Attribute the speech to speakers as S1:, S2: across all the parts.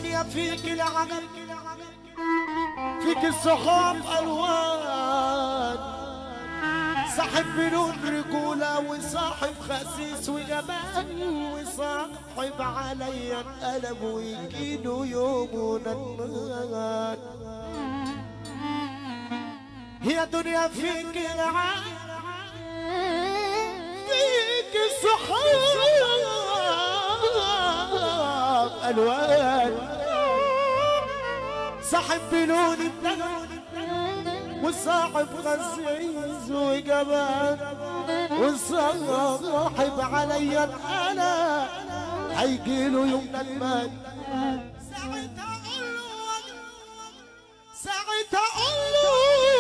S1: دنيا فيك العجب، فيك الصحاب ألوان، صاحب بنون رجولة وصاحب خسيس وجبان، وصاحب عليا القلب ويجيله يومنا النهار. هي دنيا فيك العجب، فيك الصحاب ألوان، صاحب بلون الدجل وصاحب غزيز وجبان، وصاحب عليا الأنا هيجيله يوم ندمان. ساعتها أقول له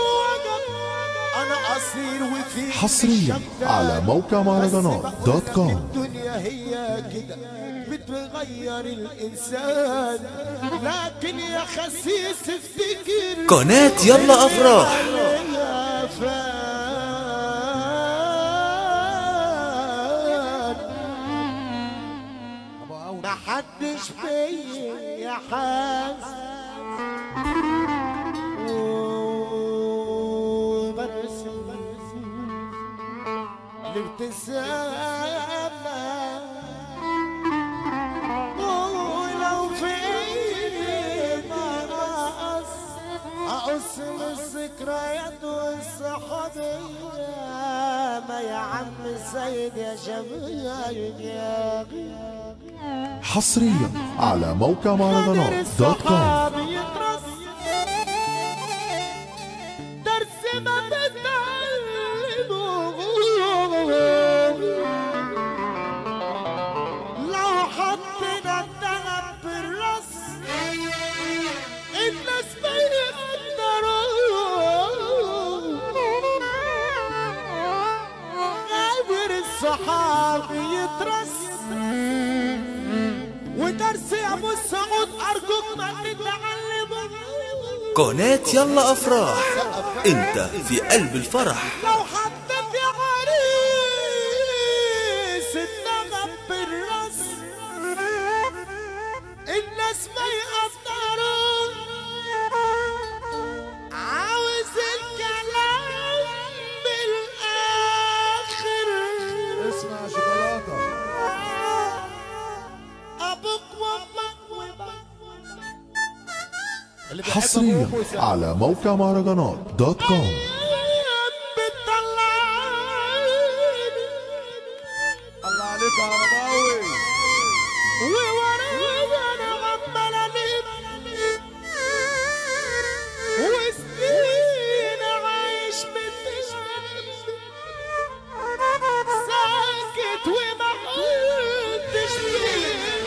S1: أنا أصير وفي
S2: حصريا على موقع مهرجانات دوت كوم.
S1: الدنيا هي كده بتغير الإنسان، لكن يا خسيس افتكر
S3: قناة يلا أفراح.
S1: محدش فيا حاس الابتسامة، ولو في أقص من الذكريات والصحوبية. ما يا عم السيد يا شباب يا
S2: حصريا على موقع مهرجانات دوت كوم.
S1: درس ما بتعلمه لو حطينا الذهب بالراس الناس ما يقدروا، غير الصحاب يترس. ودرس يا ابو السعود ارجوك ما تتعلمه.
S3: قناة يلا أفراح، انت في قلب الفرح.
S1: لو حطيت يا عريس النغم بالراس الناس ما يقدروا، عاوز الكلام بالاخر.
S2: اسمع شوكولاتة.
S1: ابوك وامك
S2: حصريا على موقع مهرجانات دوت كوم.
S1: الله عليك يا رباوي. وانا عمال الف وسنين عايش ساكت وما قلتش ليه.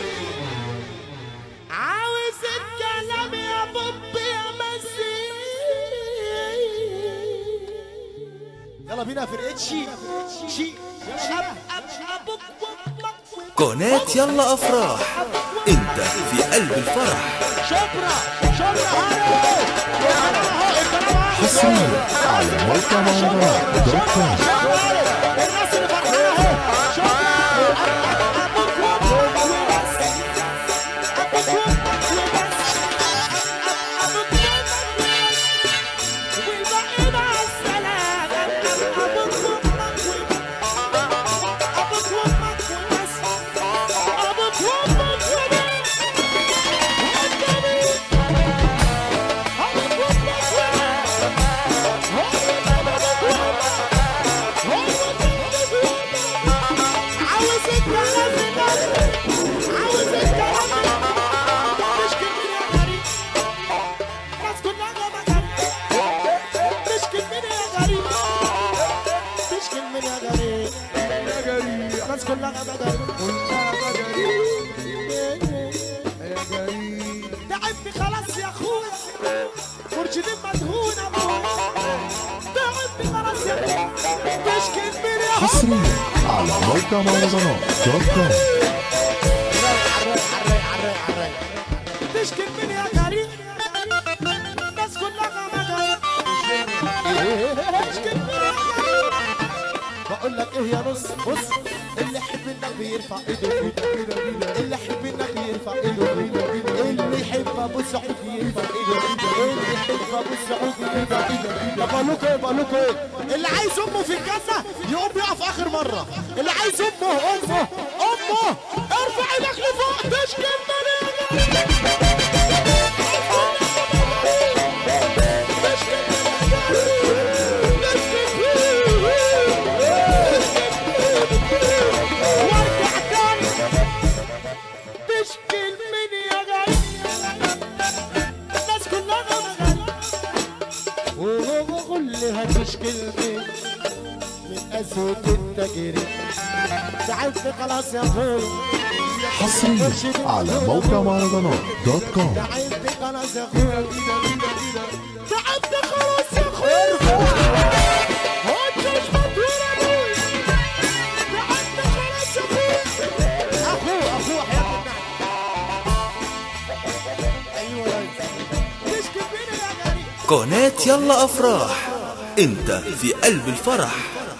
S1: عاوز الكلام يا بوبي يا مسيح. يلا بينا فرقتشي شي ابوك وامك.
S3: قناة يلا أفراح، انت في قلب الفرح.
S1: شبرا هارو
S2: حصريا على موقع مهرجانات دوت كوم.
S1: الناس اللي فرحانه ابوك وامك وبس. ابوك وامك وبس. ابوك وامك والباقي مع السلامه. ابوك وامك ابوك وامك وبس. ابوك وامك وبس. كلها تعبت خلاص يا اخويا، مرشدين مدهون ابويا. تعبت خلاص يا اخويا، تشكي من يا
S2: حصريا على موقع مهرجانات دوت كوم.
S1: تشكي من يا غريب. الناس كلها مجانين. تشكي من يا غريب. بقول لك ايه يا نص بص، اللي يحب النبي يرفع ايده كده، اللي يحب النبي يرفع ايده كده، اللي يحب ابو سعود يرفع ايده كده، اللي يحب ابو سعود يرفع ايده. طب بقول لكم ايه، اللي عايز امه في الجنه يقوم يقف اخر مره، اللي عايز امه ارفع ايدك لفوق تشكي كلمة من قسوة التجري، تعبت خلاص يا اخوي.
S2: حصريا على موقع مهرجانات دوت كوم.
S1: تعبت خلاص يا اخوي، تعبت خلاص يا اخوي. انت مش مطور ابوي، تعبت خلاص يا اخوي. اخوه حياة النعم. ايوه تشكي فينا يا غريب.
S3: قناة يلا أفراح، انت في قلب الفرح.